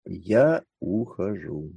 Я ухожу.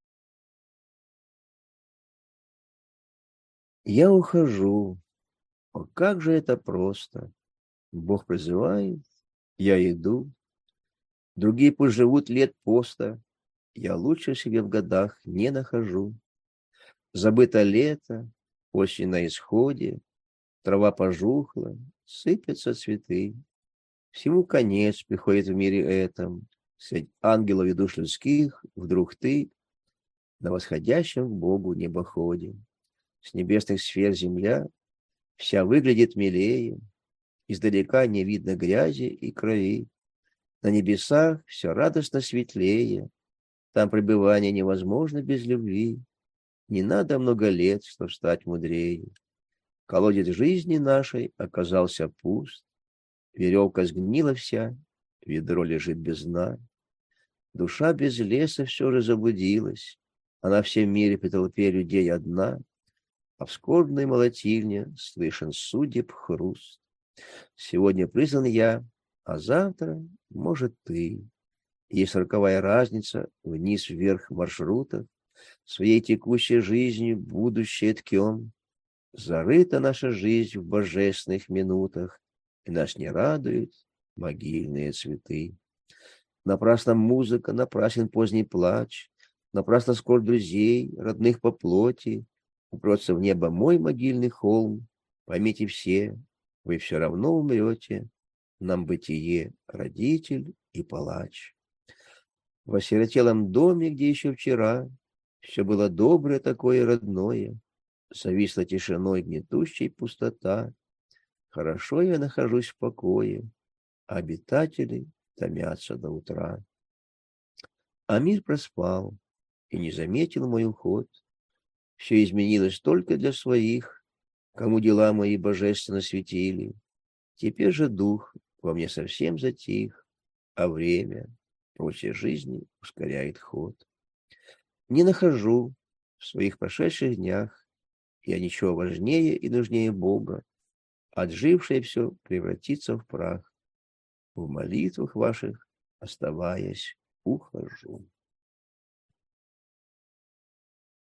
Я ухожу. О, как же это просто. Бог призывает, я иду. Другие пусть живут лет поста. Я лучше себе в годах не нахожу. Забыто лето, осень на исходе, трава пожухла, сыпятся цветы. Всему конец приходит в мире этом. Средь ангелов и душ людских вдруг ты на восходящем к Богу небоходе. С небесных сфер земля вся выглядит милее, издалека не видно грязи и крови. На небесах все радостно светлее, там пребывание невозможно без любви. Не надо много лет, чтоб стать мудрее. Колодец жизни нашей оказался пуст, веревка сгнила вся, ведро лежит без дна. Душа без леса все же заблудилась, она в всем мире при толпе людей одна, а в скорбной молотильне слышен судеб хруст. Сегодня призван я, а завтра, может, ты. Есть роковая разница вниз-вверх маршрутов, своей текущей жизнью будущее ткем. Зарыта наша жизнь в божественных минутах, и нас не радуют могильные цветы. Напрасна музыка, напрасен поздний плач, напрасно скорбь друзей, родных по плоти. Упрется в небо мой могильный холм. Поймите все, вы все равно умрете. Нам бытие родитель и палач. В осиротелом доме, где еще вчера все было доброе такое родное, зависла тишиной гнетущей пустота. Хорошо я нахожусь в покое, а обитатели томятся до утра. А мир проспал и не заметил мой уход. Все изменилось только для своих, кому дела мои божественно светили. Теперь же дух во мне совсем затих, а время прочей жизни ускоряет ход. Не нахожу в своих прошедших днях я ничего важнее и нужнее Бога. Отжившее все превратится в прах. В молитвах ваших, оставаясь, ухожу.